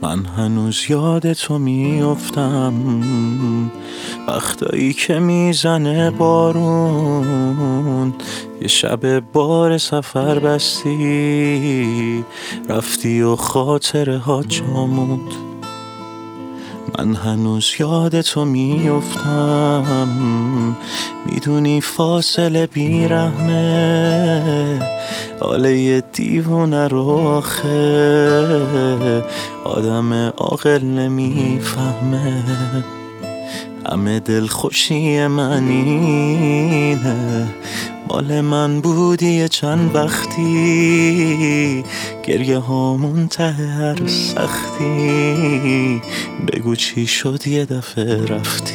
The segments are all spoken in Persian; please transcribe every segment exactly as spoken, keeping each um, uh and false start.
من هنوز یاد تو میافتم، وقتایی که میزنه بارون، یه شب بار سفر بستی رفتی و خاطره ها جامود. من هنوز یاد تو میافتم، میدونی فاصله بیرحمه، حاله یه دیوونه رو آخه آدم عاقل نمیفهمه. همه دل خوشی من اینه، مال من بودی چند وقتی، گریه هامون ته هر سختی، بگو چی شد یه دفعه رفتی.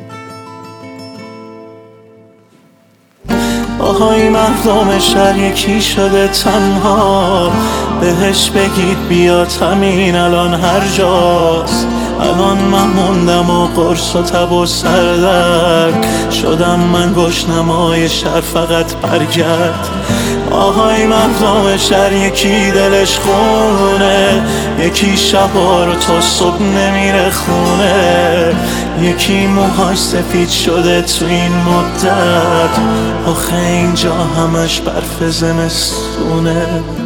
آهای مردم شهر یکی شده تنها، بهش بگید بیاد همین الان هر جاست. الان من موندم و قرص و تب و سردرد شدم، من گشنمای شهر فقط برگرد. آهای مردم شهر یکی دلش خونه، یکی شبا رو تا صبح نمیره خونه، یکی موهاش سفید شده تو این مدت، آخه اینجا همش برف زمستونه.